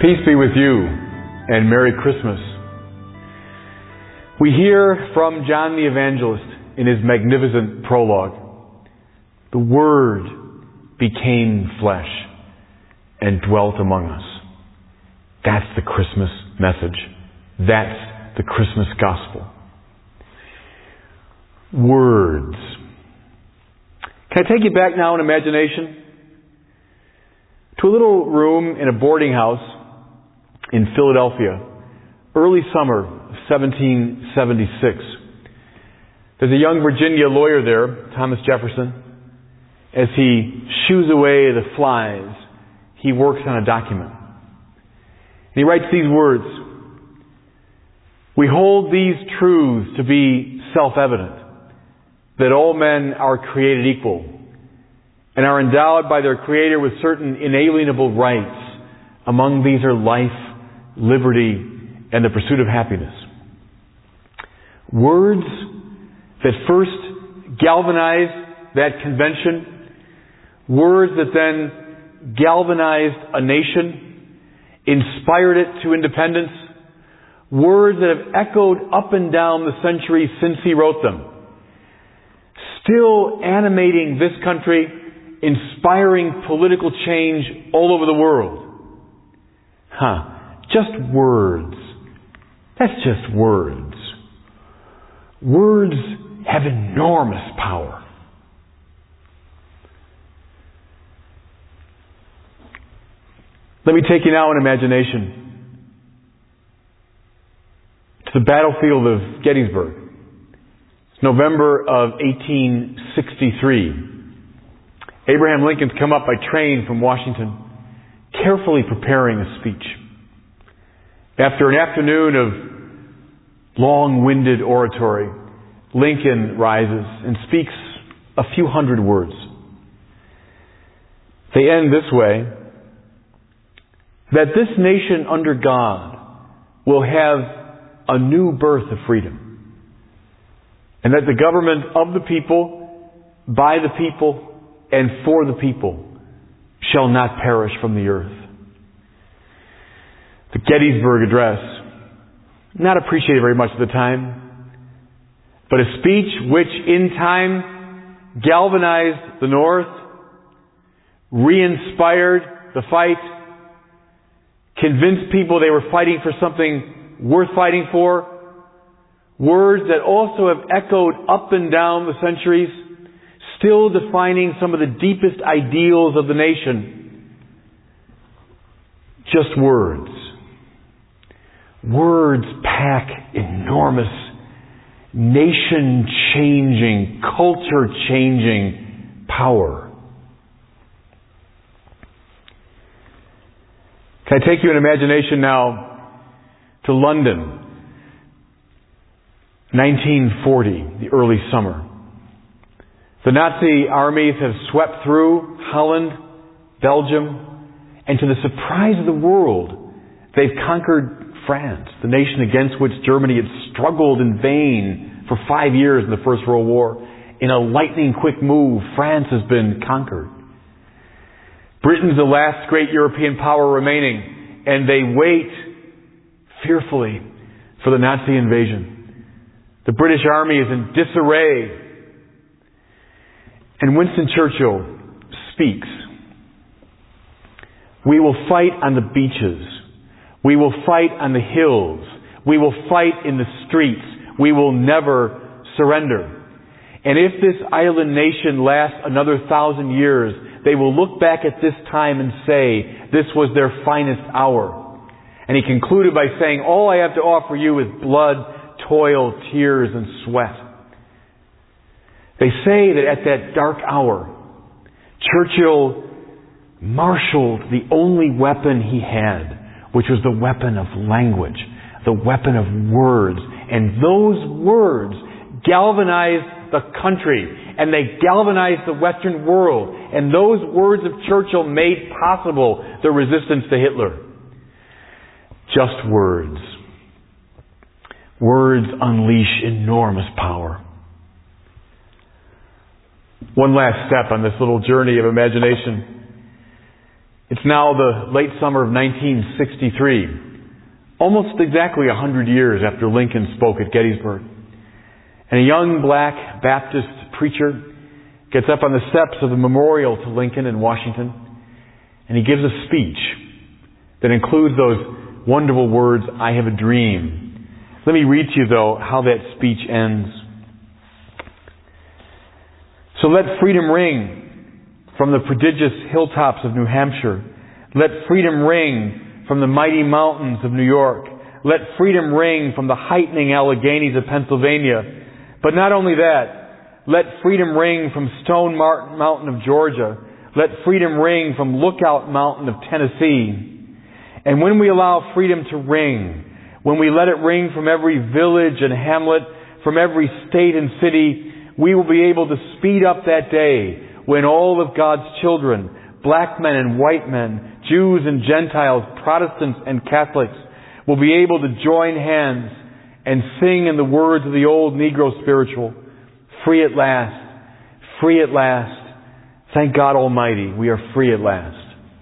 Peace be with you, and Merry Christmas. We hear from John the Evangelist in his magnificent prologue. The Word became flesh and dwelt among us. That's the Christmas message. That's the Christmas gospel. Words. Can I take you back now in imagination to a little room in a boarding house in Philadelphia, early summer of 1776. There's a young Virginia lawyer there, Thomas Jefferson. As he shoos away the flies, he works on a document. And he writes these words: "We hold these truths to be self-evident, that all men are created equal and are endowed by their Creator with certain inalienable rights. Among these are life, liberty, and the pursuit of happiness." Words that first galvanized that convention, words that then galvanized a nation, inspired it to independence, words that have echoed up and down the centuries since he wrote them, still animating this country, inspiring political change all over the world. Just words. That's just words. Words have enormous power. Let me take you now in imagination to the battlefield of Gettysburg. It's November of 1863. Abraham Lincoln's come up by train from Washington, carefully preparing a speech. After an afternoon of long-winded oratory, Lincoln rises and speaks a few hundred words. They end this way: that this nation under God will have a new birth of freedom, and that the government of the people, by the people, and for the people shall not perish from the earth. The Gettysburg Address, not appreciated very much at the time, but a speech which in time galvanized the North, re-inspired the fight, convinced people they were fighting for something worth fighting for. Words that also have echoed up and down the centuries, still defining some of the deepest ideals of the nation. Just words. Words pack enormous, nation-changing, culture-changing power. Can I take you in imagination now to London, 1940, the early summer. The Nazi armies have swept through Holland, Belgium, and to the surprise of the world, they've conquered France, the nation against which Germany had struggled in vain for 5 years in the First World War. In a lightning-quick move, France has been conquered. Britain's the last great European power remaining, and they wait fearfully for the Nazi invasion. The British army is in disarray. And Winston Churchill speaks. "We will fight on the beaches. We will fight on the hills. We will fight in the streets. We will never surrender. And if this island nation lasts another 1,000 years, they will look back at this time and say, this was their finest hour." And he concluded by saying, "All I have to offer you is blood, toil, tears, and sweat." They say that at that dark hour, Churchill marshaled the only weapon he had, which was the weapon of language, the weapon of words. And those words galvanized the country, and they galvanized the Western world. And those words of Churchill made possible the resistance to Hitler. Just words. Words unleash enormous power. One last step on this little journey of imagination It's now the late summer of 1963, almost exactly 100 years after Lincoln spoke at Gettysburg. And a young black Baptist preacher gets up on the steps of the memorial to Lincoln in Washington, and he gives a speech that includes those wonderful words, "I have a dream." Let me read to you, though, how that speech ends. "So let freedom ring from the prodigious hilltops of New Hampshire. Let freedom ring from the mighty mountains of New York. Let freedom ring from the heightening Alleghanies of Pennsylvania. But not only that, let freedom ring from Stone Mountain of Georgia. Let freedom ring from Lookout Mountain of Tennessee. And when we allow freedom to ring, when we let it ring from every village and hamlet, from every state and city, we will be able to speed up that day when all of God's children, black men and white men, Jews and Gentiles, Protestants and Catholics, will be able to join hands and sing in the words of the old Negro spiritual, 'Free at last, free at last. Thank God Almighty, we are free at last.'"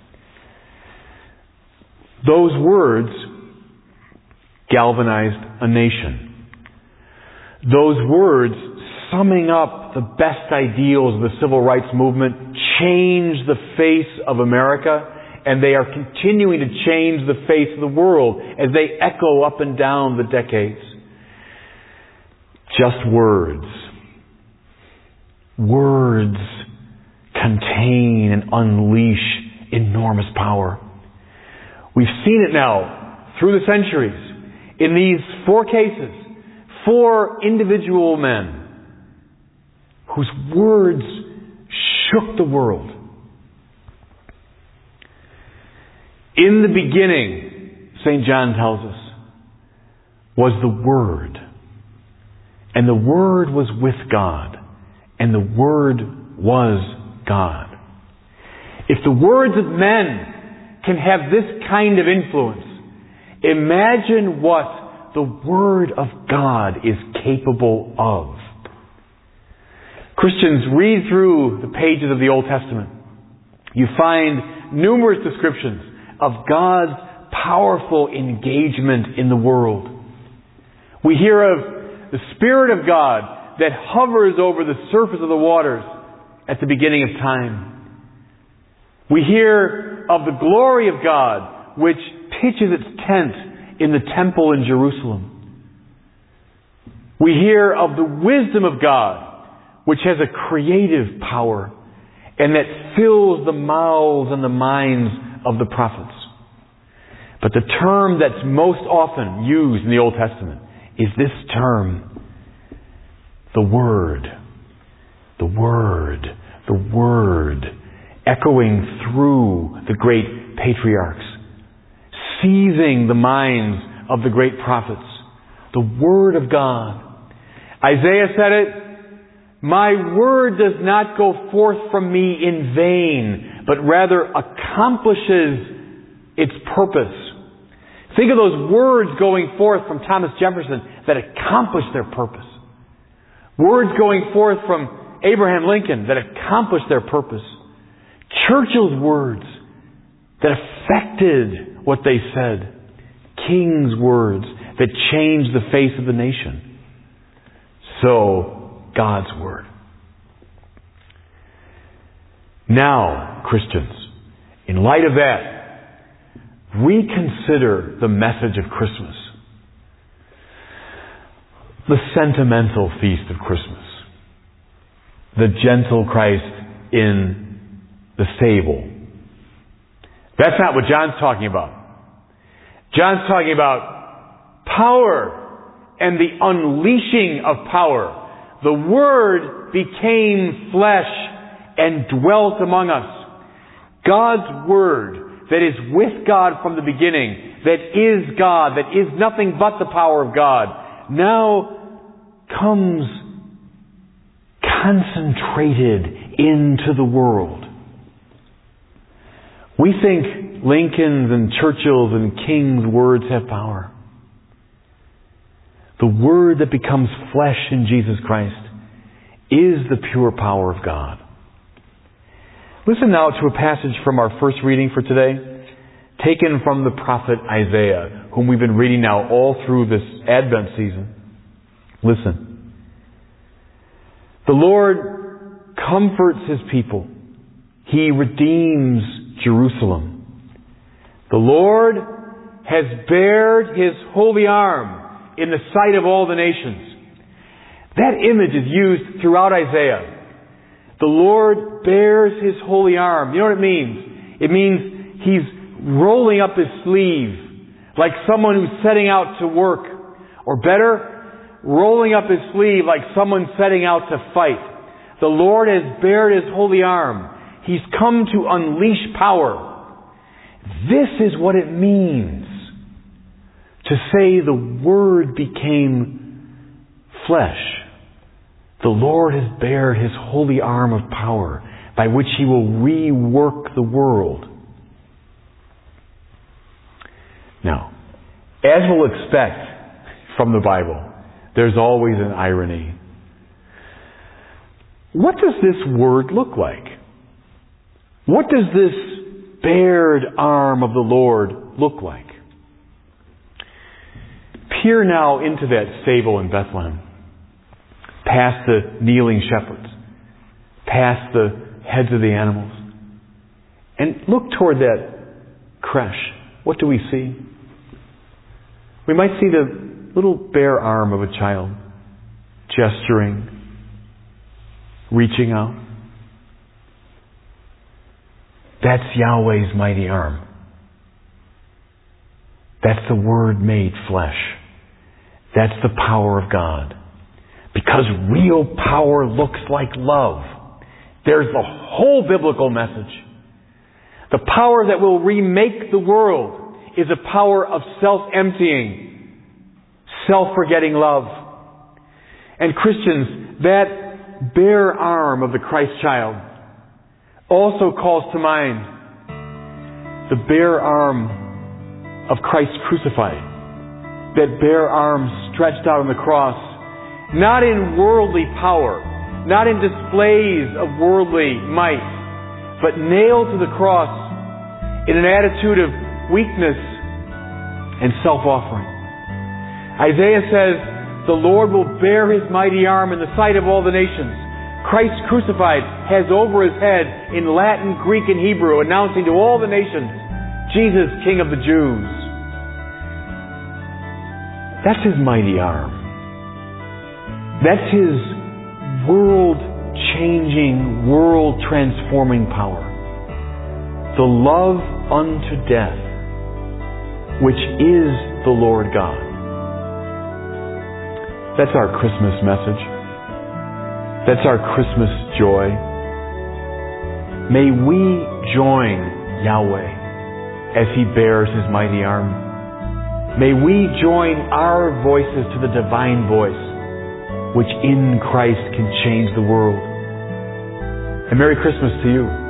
Those words galvanized a nation. Those words, summing up the best ideals of the civil rights movement, changed the face of America, and they are continuing to change the face of the world as they echo up and down the decades. Just words. Words contain and unleash enormous power. We've seen it now through the centuries in these 4 cases, 4 individual men whose words shook the world. In the beginning, St. John tells us, was the Word. And the Word was with God. And the Word was God. If the words of men can have this kind of influence, imagine what the Word of God is capable of. Christians, read through the pages of the Old Testament. You find numerous descriptions of God's powerful engagement in the world. We hear of the Spirit of God that hovers over the surface of the waters at the beginning of time. We hear of the glory of God which pitches its tent in the temple in Jerusalem. We hear of the wisdom of God which has a creative power and that fills the mouths and the minds of the prophets. But the term that's most often used in the Old Testament is this term, the Word. The Word. The Word. Echoing through the great patriarchs. Seizing the minds of the great prophets. The Word of God. Isaiah said it, "My word does not go forth from me in vain, but rather accomplishes its purpose." Think of those words going forth from Thomas Jefferson that accomplished their purpose. Words going forth from Abraham Lincoln that accomplished their purpose. Churchill's words that affected what they said. King's words that changed the face of the nation. So, God's Word. Now, Christians, in light of that, reconsider the message of Christmas. The sentimental feast of Christmas. The gentle Christ in the stable. That's not what John's talking about. John's talking about power and the unleashing of power. The Word became flesh and dwelt among us. God's Word that is with God from the beginning, that is God, that is nothing but the power of God, now comes concentrated into the world. We think Lincoln's and Churchill's and King's words have power. The Word that becomes flesh in Jesus Christ is the pure power of God. Listen now to a passage from our first reading for today, taken from the prophet Isaiah, whom we've been reading now all through this Advent season. Listen. The Lord comforts His people. He redeems Jerusalem. The Lord has bared His holy arm in the sight of all the nations. That image is used throughout Isaiah. The Lord bears His holy arm. You know what it means? It means He's rolling up His sleeve like someone who's setting out to work. Or better, rolling up His sleeve like someone setting out to fight. The Lord has bared His holy arm. He's come to unleash power. This is what it means to say the Word became flesh. The Lord has bared His holy arm of power by which He will rework the world. Now, as we'll expect from the Bible, there's always an irony. What does this word look like? What does this bared arm of the Lord look like? Peer now into that stable in Bethlehem, past the kneeling shepherds, past the heads of the animals, and look toward that creche. What do we see? We might see the little bare arm of a child gesturing, reaching out. That's Yahweh's mighty arm. That's the Word made flesh. That's the power of God. Because real power looks like love. There's the whole biblical message. The power that will remake the world is a power of self-emptying, self-forgetting love. And Christians, that bare arm of the Christ child also calls to mind the bare arm of Christ crucified. That bare arm stretched out on the cross, not in worldly power, not in displays of worldly might, but nailed to the cross in an attitude of weakness and self-offering. Isaiah says, the Lord will bear His mighty arm in the sight of all the nations. Christ crucified has over His head in Latin, Greek, and Hebrew, announcing to all the nations, Jesus, King of the Jews. That's His mighty arm. That's His world-changing, world-transforming power. The love unto death, which is the Lord God. That's our Christmas message. That's our Christmas joy. May we join Yahweh as He bears His mighty arm. May we join our voices to the divine voice, which in Christ can change the world. And Merry Christmas to you.